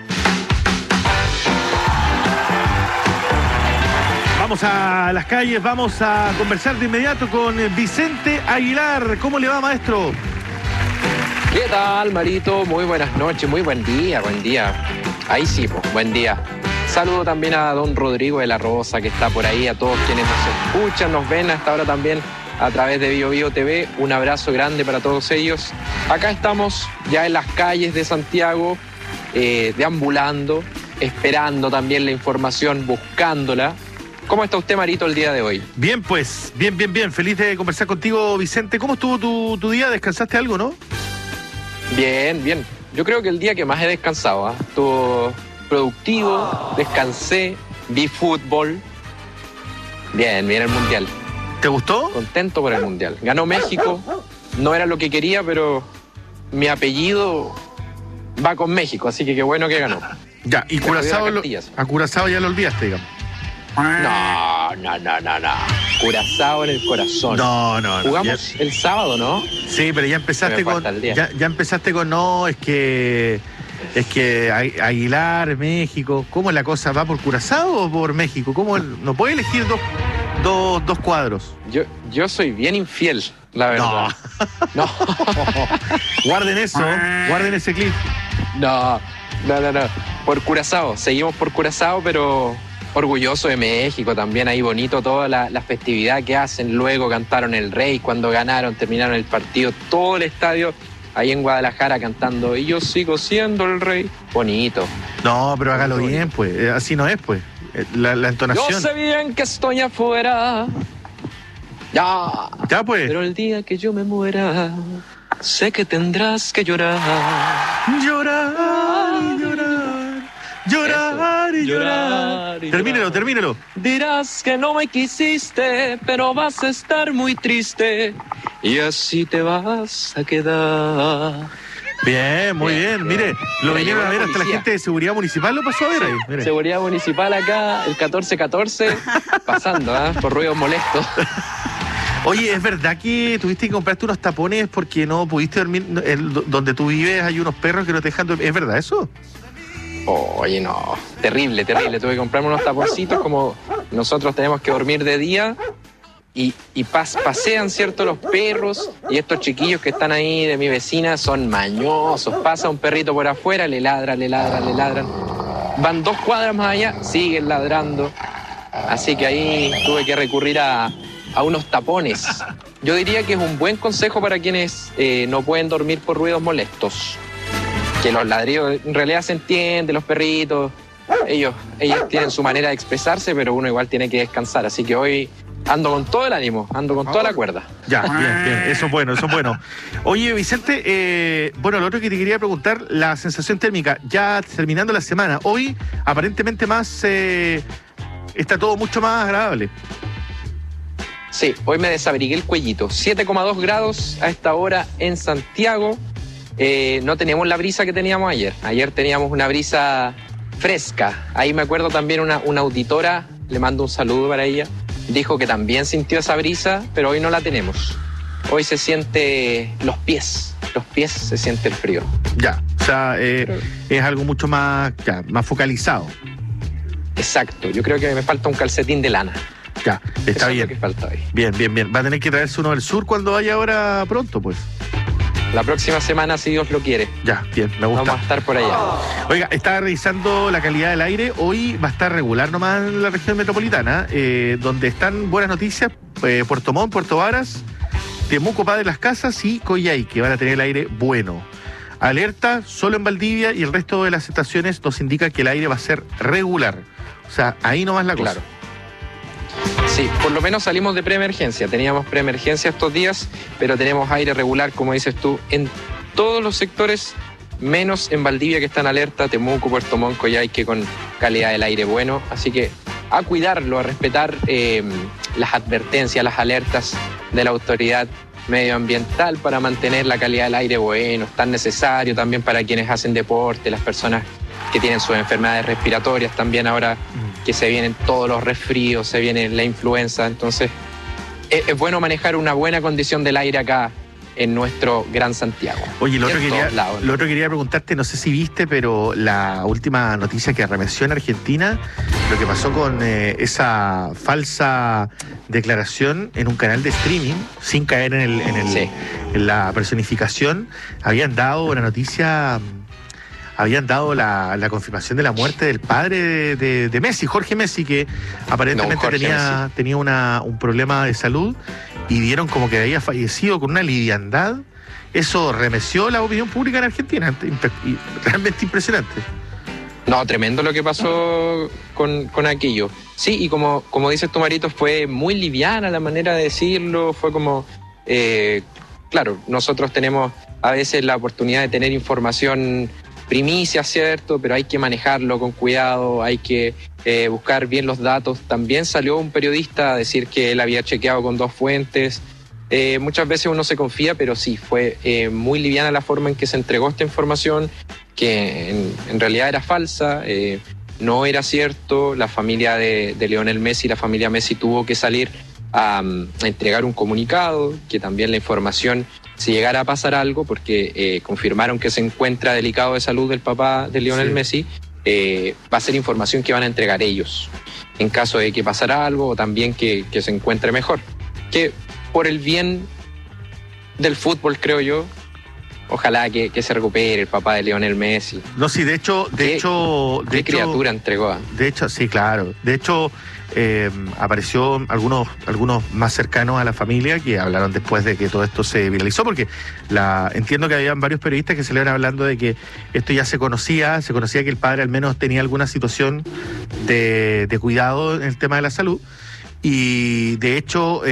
Vamos a las calles, vamos a conversar de inmediato con Vicente Aguilar. ¿Cómo le va, maestro? ¿Qué tal, Marito? Muy buenas noches, muy buen día. Ahí sí, pues, buen día. Saludo también a don Rodrigo de la Rosa, que está por ahí, a todos quienes nos escuchan, nos ven hasta ahora también a través de BioBio TV. Un abrazo grande para todos ellos. Acá estamos ya en las calles de Santiago, deambulando, esperando también la información, buscándola. ¿Cómo está usted, Marito, el día de hoy? Bien, pues, bien. Feliz de conversar contigo, Vicente. ¿Cómo estuvo tu día? ¿Descansaste algo, no? Bien. Yo creo que el día que más he descansado, estuvo productivo, descansé, vi fútbol. Bien el Mundial. ¿Te gustó? Contento por el Mundial. Ganó México, no era lo que quería, pero mi apellido va con México, así que qué bueno que ganó. Ya, y a Curazao ya lo olvidaste, digamos. No. Curazao en el corazón. No. Jugamos el sábado, ¿no? Sí, pero ya empezaste con... Ya empezaste con Es que Aguilar, México. ¿Cómo es la cosa? ¿Va por Curazao o por México? ¿Cómo no puede elegir dos cuadros? Yo soy bien infiel, la verdad. No. Guarden ese clip. No. Por Curazao. Seguimos por Curazao, pero orgulloso de México también. Ahí bonito toda la festividad que hacen. Luego cantaron El Rey cuando ganaron, terminaron el partido. Todo el estadio ahí en Guadalajara cantando "Y yo sigo siendo el rey". Bonito. No, pero hágalo bien, pues. Así no es, pues. La entonación. Yo sé bien que estoy afuera. Ya, pues. Pero el día que yo me muera, sé que tendrás que llorar. Llorar. Termínelo. Dirás que no me quisiste, pero vas a estar muy triste y así te vas a quedar. Bien, muy bien. Mire, lo vinieron a ver hasta la gente de Seguridad Municipal, lo pasó a ver ahí. Mire. Seguridad Municipal acá, el 1414, pasando, por ruidos molestos. Oye, ¿es verdad que tuviste que comprarte unos tapones porque no pudiste dormir? Donde tú vives hay unos perros que no te dejan dormir. ¿Es verdad eso? Oye, no, terrible. Tuve que comprarme unos taponcitos, como nosotros tenemos que dormir de día y pasean, ¿cierto? Los perros, y estos chiquillos que están ahí de mi vecina son mañosos. Pasa un perrito por afuera, le ladran. Van 2 cuadras más allá, siguen ladrando. Así que ahí tuve que recurrir a unos tapones. Yo diría que es un buen consejo para quienes no pueden dormir por ruidos molestos. Que los ladridos en realidad se entienden, los perritos, ellos tienen su manera de expresarse, pero uno igual tiene que descansar. Así que hoy ando con todo el ánimo, ando con toda la cuerda. Ya, bien, eso es bueno. Oye, Vicente, lo otro que te quería preguntar, la sensación térmica, ya terminando la semana, hoy aparentemente está todo mucho más agradable. Sí, hoy me desabrigué el cuellito. 7,2 grados a esta hora en Santiago. No teníamos la brisa que teníamos ayer. Ayer teníamos una brisa fresca. Ahí me acuerdo también una auditora, le mando un saludo para ella, dijo que también sintió esa brisa, pero hoy no la tenemos. Hoy se siente los pies se siente el frío. Ya, o sea, es algo mucho más focalizado. Exacto, yo creo que me falta un calcetín de lana. Ya, está bien. Es lo que falta hoy. Bien. Va a tener que traerse uno del sur cuando vaya ahora pronto, pues. La próxima semana, si Dios lo quiere. Ya, bien, me gusta. Vamos a estar por allá. Oiga, estaba revisando la calidad del aire. Hoy va a estar regular nomás en la región metropolitana, donde están buenas noticias, Puerto Montt, Puerto Varas, Temuco, Padre Las Casas y Coyhaique, que van a tener el aire bueno. Alerta solo en Valdivia, y el resto de las estaciones nos indica que el aire va a ser regular. O sea, ahí nomás la cosa. Claro. Sí, por lo menos salimos de preemergencia. Teníamos preemergencia estos días, pero tenemos aire regular, como dices tú, en todos los sectores, menos en Valdivia, que está en alerta, Temuco, Puerto Montt, Coyhaique, con calidad del aire bueno. Así que a cuidarlo, a respetar las advertencias, las alertas de la autoridad medioambiental para mantener la calidad del aire bueno. Es tan necesario también para quienes hacen deporte, las personas que tienen sus enfermedades respiratorias también ahora, que se vienen todos los resfríos, se viene la influenza. Entonces es bueno manejar una buena condición del aire acá en nuestro Gran Santiago. Oye, lo otro quería preguntarte, no sé si viste, pero la última noticia que arremeció en Argentina, lo que pasó con esa falsa declaración en un canal de streaming, sin caer en la personificación, habían dado la confirmación de la muerte del padre de Messi, Jorge Messi, que aparentemente tenía un problema de salud y dieron como que había fallecido con una liviandad. Eso remeció la opinión pública en Argentina, realmente impresionante. No, tremendo lo que pasó con aquello. Sí, y como dices tú, Marito, fue muy liviana la manera de decirlo, fue como... claro, nosotros tenemos a veces la oportunidad de tener información primicia, ¿cierto? Pero hay que manejarlo con cuidado, hay que buscar bien los datos. También salió un periodista a decir que él había chequeado con 2 fuentes. Muchas veces uno se confía, pero sí, fue muy liviana la forma en que se entregó esta información, que en realidad era falsa, no era cierto. La familia de Lionel Messi, la familia Messi tuvo que salir a entregar un comunicado, que también la información, si llegara a pasar algo, porque confirmaron que se encuentra delicado de salud del papá de Lionel Messi, va a ser información que van a entregar ellos, en caso de que pasara algo o también que se encuentre mejor. Que por el bien del fútbol, creo yo, ojalá que se recupere el papá de Lionel Messi. No, sí, de hecho... ¿Qué criatura entregó? De hecho, sí, claro. De hecho... apareció algunos más cercanos a la familia que hablaron después de que todo esto se viralizó, porque entiendo que habían varios periodistas que se le iban hablando de que esto ya se conocía que el padre al menos tenía alguna situación de cuidado en el tema de la salud, y de hecho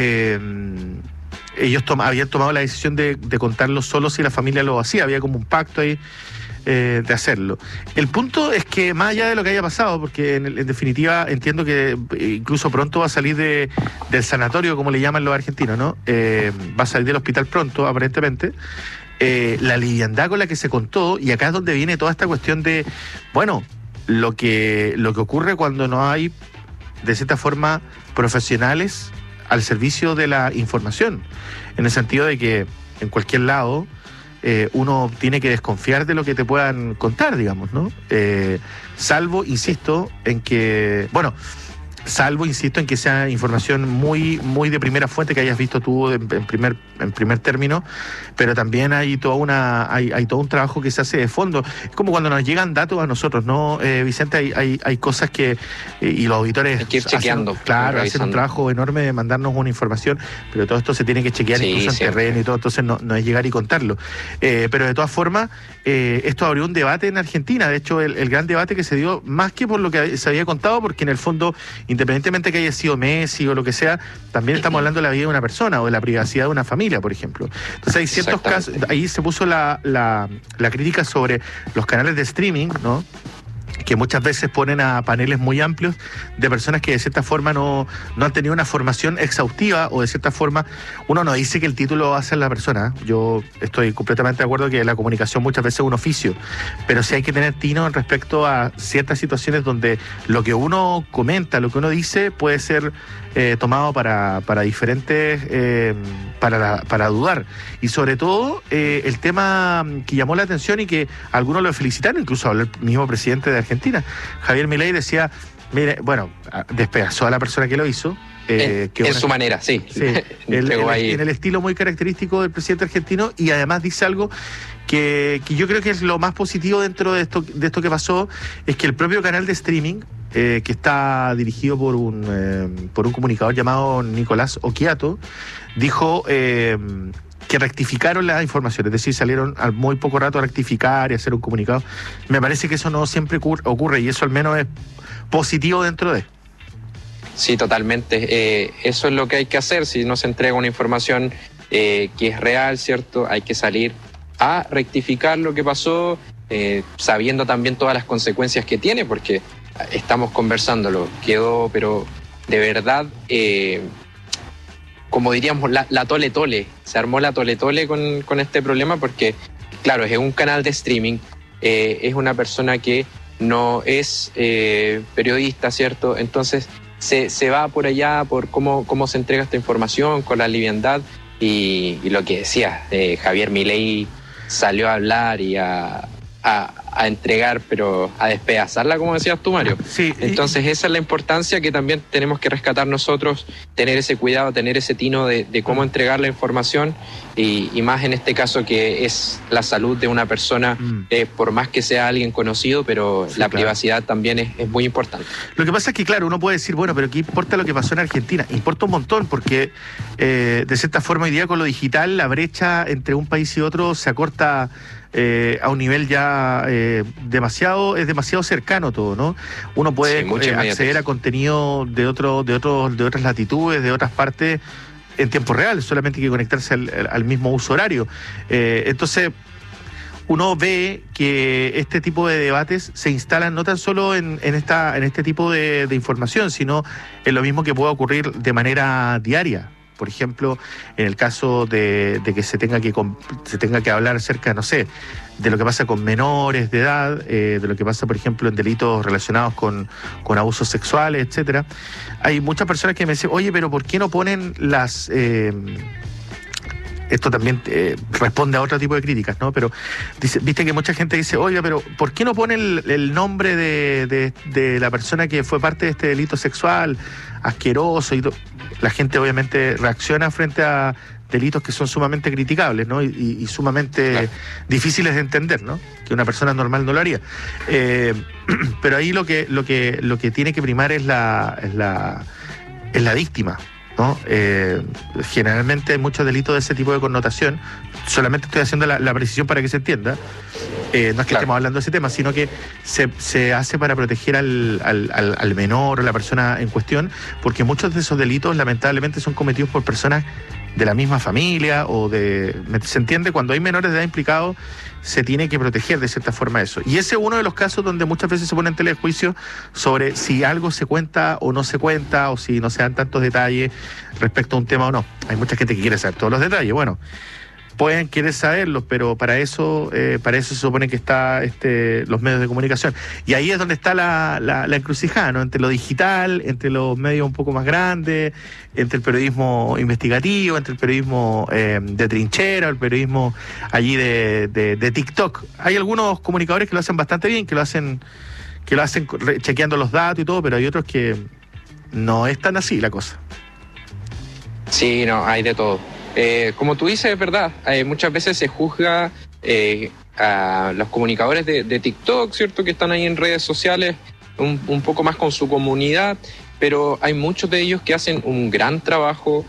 ellos habían tomado la decisión de contarlo solo si la familia lo hacía, había como un pacto ahí de hacerlo. El punto es que más allá de lo que haya pasado, porque en definitiva entiendo que incluso pronto va a salir del sanatorio, como le llaman los argentinos, ¿no? Va a salir del hospital pronto, aparentemente. La liviandad con la que se contó, y acá es donde viene toda esta cuestión de, bueno, lo que ocurre cuando no hay, de cierta forma, profesionales al servicio de la información, en el sentido de que en cualquier lado uno tiene que desconfiar de lo que te puedan contar, digamos, ¿no? Salvo, insisto, en que sea información muy, muy de primera fuente que hayas visto tú en primer término, pero también hay todo un trabajo que se hace de fondo. Es como cuando nos llegan datos a nosotros, ¿no, Vicente? Hay cosas que, y los auditores hay que ir chequeando, hacen un trabajo enorme de mandarnos una información, pero todo esto se tiene que chequear incluso en terreno y todo, entonces no es llegar y contarlo. Pero de todas formas, esto abrió un debate en Argentina, de hecho el gran debate que se dio, más que por lo que se había contado, porque en el fondo, independientemente que haya sido Messi o lo que sea, también estamos hablando de la vida de una persona o de la privacidad de una familia, por ejemplo. Entonces hay ciertos casos, ahí se puso la crítica sobre los canales de streaming, ¿no?, que muchas veces ponen a paneles muy amplios de personas que de cierta forma no han tenido una formación exhaustiva, o de cierta forma uno no dice que el título hace a la persona. Yo estoy completamente de acuerdo que la comunicación muchas veces es un oficio, pero sí hay que tener tino respecto a ciertas situaciones donde lo que uno comenta, lo que uno dice puede ser tomado para diferentes, para dudar. Y sobre todo el tema que llamó la atención y que algunos lo felicitaron, incluso habló el mismo presidente de Argentina, Javier Milei, decía, mire, bueno, despedazó a la persona que lo hizo. En su manera, sí. En el estilo muy característico del presidente argentino, y además dice algo que yo creo que es lo más positivo dentro de esto que pasó, es que el propio canal de streaming, que está dirigido por un comunicador llamado Nicolás Occhiato, dijo que rectificaron la información, es decir, salieron al muy poco rato a rectificar y hacer un comunicado. Me parece que eso no siempre ocurre, y eso al menos es positivo dentro de... Sí, totalmente. Eso es lo que hay que hacer. Si no se entrega una información que es real, ¿cierto? Hay que salir a rectificar lo que pasó, sabiendo también todas las consecuencias que tiene, porque estamos conversándolo. Quedó, pero de verdad... como diríamos, la tole-tole. Se armó la tole-tole con este problema porque, claro, es un canal de streaming, es una persona que no es periodista, ¿cierto? Entonces se va por allá por cómo se entrega esta información, con la liviandad, y lo que decía, Javier Milei salió a hablar y a entregar, pero a despedazarla, como decías tú, Mario. Sí. Entonces esa es la importancia que también tenemos que rescatar nosotros, tener ese cuidado, tener ese tino de cómo entregar la información y más en este caso que es la salud de una persona, por más que sea alguien conocido, pero sí, la privacidad también es muy importante. Lo que pasa es que, claro, uno puede decir, bueno, pero ¿qué importa lo que pasó en Argentina? Importa un montón porque, de cierta forma, hoy día con lo digital, la brecha entre un país y otro se acorta a un nivel ya demasiado cercano todo, ¿no? Uno puede acceder a contenido de otras latitudes, de otras partes en tiempo real, solamente hay que conectarse al mismo uso horario. Entonces, uno ve que este tipo de debates se instalan no tan solo en este tipo de información, sino en lo mismo que puede ocurrir de manera diaria. Por ejemplo, en el caso de que se tenga que hablar acerca, no sé, de lo que pasa con menores de edad, de lo que pasa, por ejemplo, en delitos relacionados con abusos sexuales, etcétera. Hay muchas personas que me dicen, oye, pero ¿por qué no ponen las... Esto también responde a otro tipo de críticas, ¿no? Pero viste que mucha gente dice, oiga, pero ¿por qué no ponen el nombre de la persona que fue parte de este delito sexual, asqueroso y todo? La gente obviamente reacciona frente a delitos que son sumamente criticables, ¿no? Y sumamente difíciles de entender, ¿no? Que una persona normal no lo haría. Pero ahí lo que tiene que primar es la víctima, ¿no? Generalmente muchos delitos de ese tipo de connotación, solamente estoy haciendo la precisión para que se entienda, no es que estemos hablando de ese tema, sino que se hace para proteger al menor o la persona en cuestión, porque muchos de esos delitos lamentablemente son cometidos por personas de la misma familia ¿se entiende? Cuando hay menores de edad implicados, se tiene que proteger de cierta forma eso. Y ese es uno de los casos donde muchas veces se pone en tela de juicio sobre si algo se cuenta o no se cuenta, o si no se dan tantos detalles respecto a un tema o no. Hay mucha gente que quiere saber todos los detalles. Bueno, pueden querer saberlos, pero para eso se supone que está los medios de comunicación. Y ahí es donde está la encrucijada, ¿no? Entre lo digital, entre los medios un poco más grandes, entre el periodismo investigativo, entre el periodismo de trinchera, el periodismo allí de TikTok. Hay algunos comunicadores que lo hacen bastante bien, que lo hacen chequeando los datos y todo, pero hay otros que no es tan así la cosa. Sí, no, hay de todo. Como tú dices, es verdad, muchas veces se juzga a los comunicadores de TikTok, ¿cierto? Que están ahí en redes sociales un poco más con su comunidad, pero hay muchos de ellos que hacen un gran trabajo.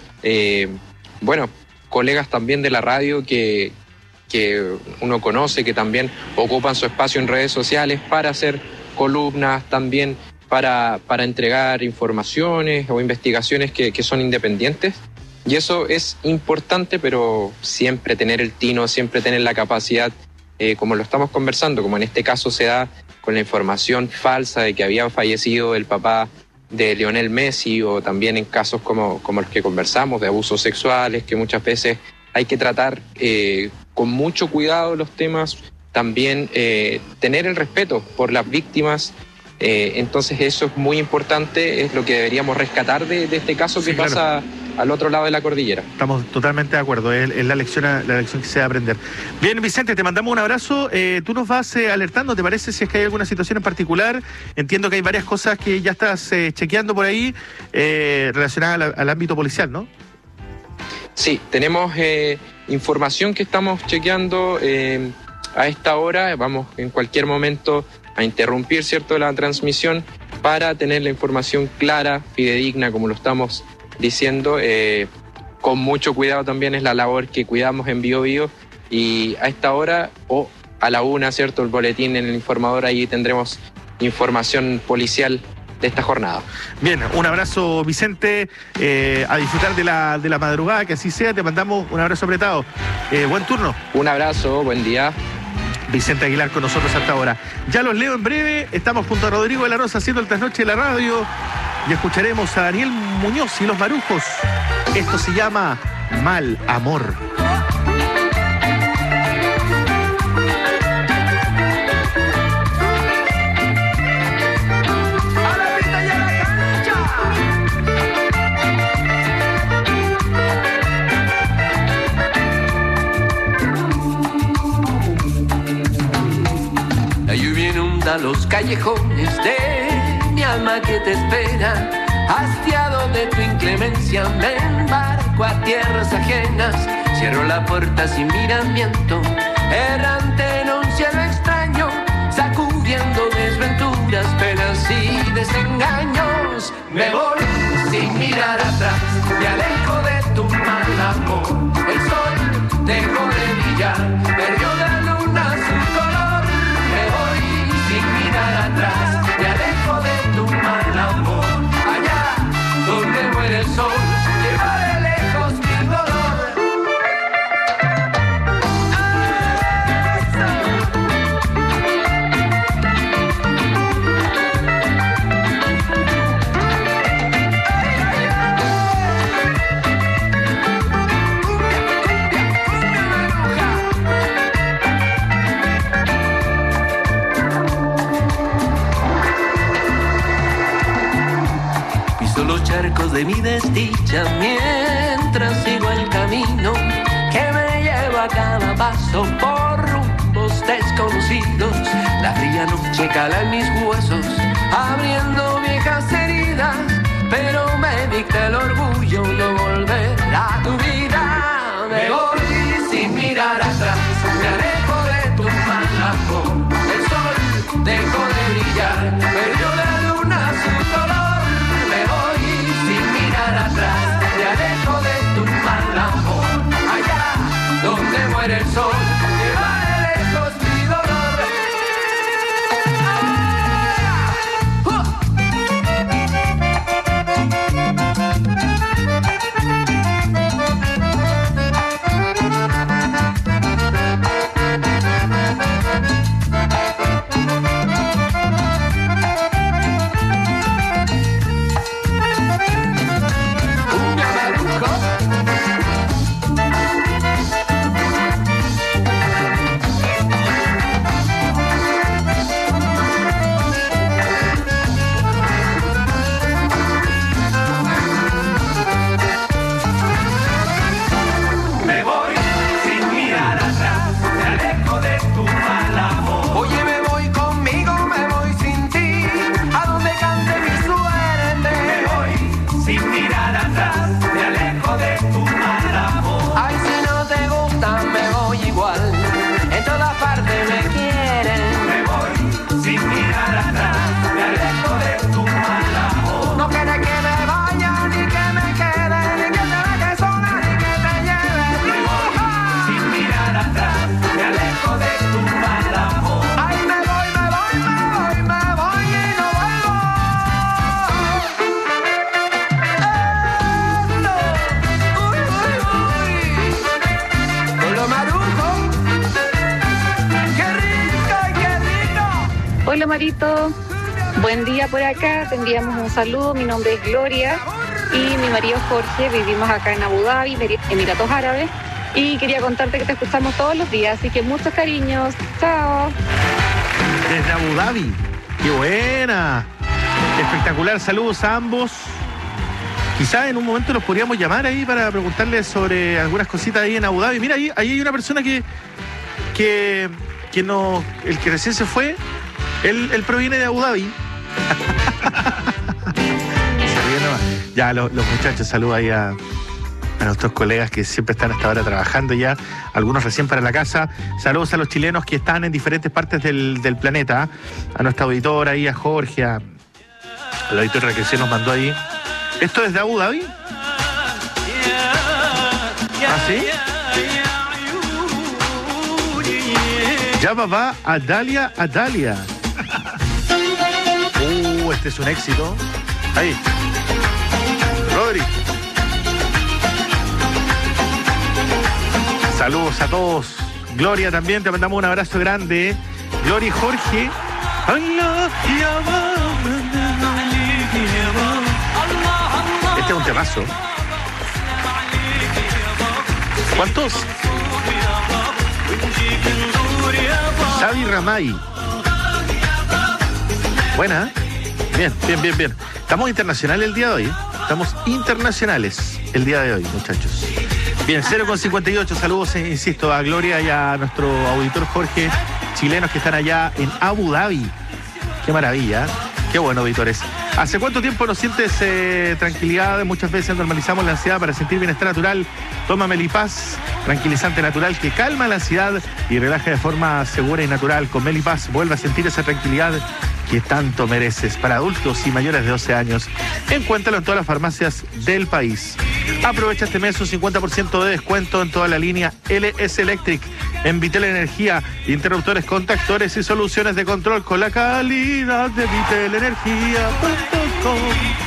Colegas también de la radio que uno conoce, que también ocupan su espacio en redes sociales para hacer columnas también, para entregar informaciones o investigaciones que son independientes. Y eso es importante, pero siempre tener el tino, siempre tener la capacidad, como lo estamos conversando, como en este caso se da con la información falsa de que había fallecido el papá de Lionel Messi, o también en casos como los que conversamos, de abusos sexuales, que muchas veces hay que tratar con mucho cuidado los temas, también tener el respeto por las víctimas. Entonces eso es muy importante, es lo que deberíamos rescatar de este caso que pasa al otro lado de la cordillera. Estamos totalmente de acuerdo, es la lección que se va a aprender. Bien, Vicente, te mandamos un abrazo. Tú nos vas alertando, ¿te parece? Si es que hay alguna situación en particular. Entiendo que hay varias cosas que ya estás chequeando por ahí relacionadas al ámbito policial, ¿no? Sí, tenemos información que estamos chequeando a esta hora. Vamos en cualquier momento a interrumpir, ¿cierto?, la transmisión para tener la información clara, fidedigna, como lo estamos diciendo. Con mucho cuidado también es la labor que cuidamos en Bío Bío, y a esta hora o a la 1, ¿cierto?, el boletín en el informador, ahí tendremos información policial de esta jornada. Bien, un abrazo, Vicente, a disfrutar de la madrugada, que así sea. Te mandamos un abrazo apretado. Buen turno. Un abrazo, buen día. Vicente Aguilar con nosotros hasta ahora. Ya los leo en breve. Estamos junto a Rodrigo de la Rosa haciendo el trasnoche de la radio, y escucharemos a Daniel Muñoz y los Marujos. Esto se llama Mal Amor. hasta los callejones de mi alma que te espera. Hastiado de tu inclemencia me embarco a tierras ajenas. Cierro la puerta sin miramiento, errante en un cielo extraño, sacudiendo desventuras, penas y desengaños. Me voy sin mirar atrás, me alejo de tu mal amor. El sol dejó de brillar, perdió la luna su color. Me voy sin mirar atrás, me alejo de tu mal amor. Allá donde muere el sol, llevaré lejos mi dolor. Los charcos de mi desdicha mientras sigo el camino que me lleva a cada paso por rumbos desconocidos. La fría noche cala en mis huesos, abriendo viejas heridas, pero me dicta el orgullo no volver a tu vida. Me voy sin mirar atrás, me alejo de tu mal amor. El sol dejó de brillar, perdió la luna su color. Atrás, me alejo de tu mal amor. Allá donde muere el sol, llevaré lejos mi dolor. Hola Marito, buen día por acá, te enviamos un saludo, mi nombre es Gloria y mi marido Jorge, vivimos acá en Abu Dhabi, Emiratos Árabes, y quería contarte que te escuchamos todos los días, así que muchos cariños, chao. Desde Abu Dhabi, qué buena, espectacular, saludos a ambos. Quizás en un momento los podríamos llamar ahí para preguntarles sobre algunas cositas ahí en Abu Dhabi. Mira, ahí hay una persona que no, el que recién se fue, él proviene de Abu Dhabi. Ya, los muchachos, saludos ahí a nuestros colegas que siempre están hasta ahora trabajando ya, algunos recién para la casa. Saludos a los chilenos que están en diferentes partes del planeta, a nuestra auditora ahí, a Jorge, a la auditora que se nos mandó ahí. ¿Esto es de Abu Dhabi? ¿Ah, sí? Ya va a Dalia. Este es un éxito. Ahí. Rodri. Saludos a todos. Gloria también, te mandamos un abrazo grande. Gloria y Jorge. Este es un temazo. ¿Cuántos? Xavi Ramay. Buena. Bien. Estamos internacionales el día de hoy. Estamos internacionales el día de hoy, muchachos. Bien, 0,58. Saludos, insisto, a Gloria y a nuestro auditor Jorge, chilenos que están allá en Abu Dhabi. Qué maravilla. Qué bueno, Vítores. ¿Hace cuánto tiempo no sientes tranquilidad? Muchas veces normalizamos la ansiedad para sentir bienestar natural. Toma Melipaz, tranquilizante natural que calma la ansiedad y relaja de forma segura y natural. Con Melipaz vuelve a sentir esa tranquilidad que tanto mereces. Para adultos y mayores de 12 años. Encuéntralo en todas las farmacias del país. Aprovecha este mes un 50% de descuento en toda la línea LS Electric. En Vitel Energía, interruptores, contactores y soluciones de control con la calidad de vitelenergia.com.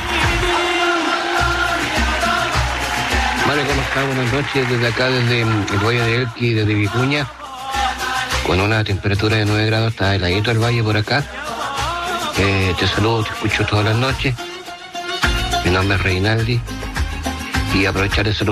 Vale, ¿cómo está? Buenas noches, desde acá, desde el Valle de Elqui, desde Vicuña, con una temperatura de 9 grados, está heladito el valle por acá. Te saludo, te escucho todas las noches. Mi nombre es Reinaldi y aprovechar de saludar